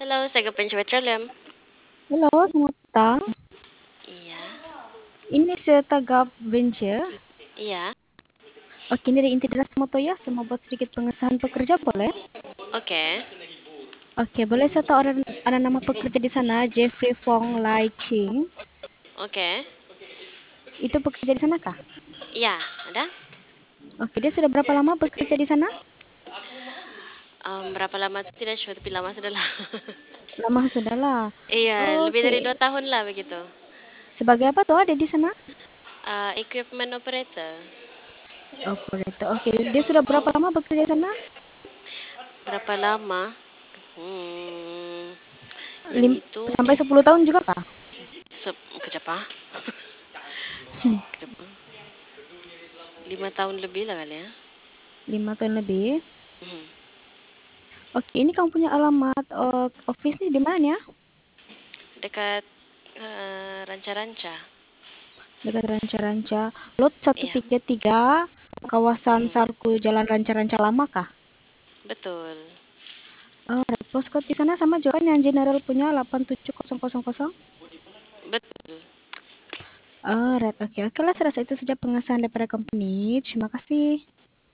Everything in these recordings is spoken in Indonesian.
Halo, saya Gapin Petroleum. Halo, selamat petang. Iya, Ini saya Tagap Venture. iya, Oke, ini dari Integrasi Motoya. Saya mau buat sedikit pengesahan pekerja, boleh? oke, Oke, boleh saya tahu ada nama pekerja di sana, Jeffrey Fong Lai Ching. oke. Itu pekerja di sana kah? Iya, ada? Oke, dia sudah berapa lama bekerja di sana? Berapa lama tidak sure, tapi lama sudah lah. Lama sudah lah. Iya, lebih dari Oke, 2 tahun lah begitu. sebagai apa tuh ada di sana? Equipment operator. Operator. Oke, dia sudah berapa lama bekerja di sana? Berapa lama? Hmm, Lim ini itu sampai 10 tahun juga kah? ke Jepang, Hmm, ke Jepang. 5 tahun lebih lah kali ya. 5 tahun lebih. Mhm. Oke, ini kamu punya alamat office nih di mana ya? Dekat Ranca-Ranca. Dekat Ranca-Ranca. Lot Iya, 133, kawasan mhm. Sarku, Jalan Ranca-Ranca Lama kah? Betul, Oh, postcode di sana sama juga kan yang general punya 87000. betul. Oh, right. Oke, oke lah. Saya rasa itu saja pengesahan daripada company. Terima kasih.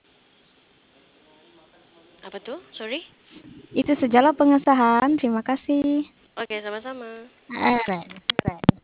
Apa tuh? Sorry? Itu sajalah pengesahan. Terima kasih. Oke, sama-sama. Alright.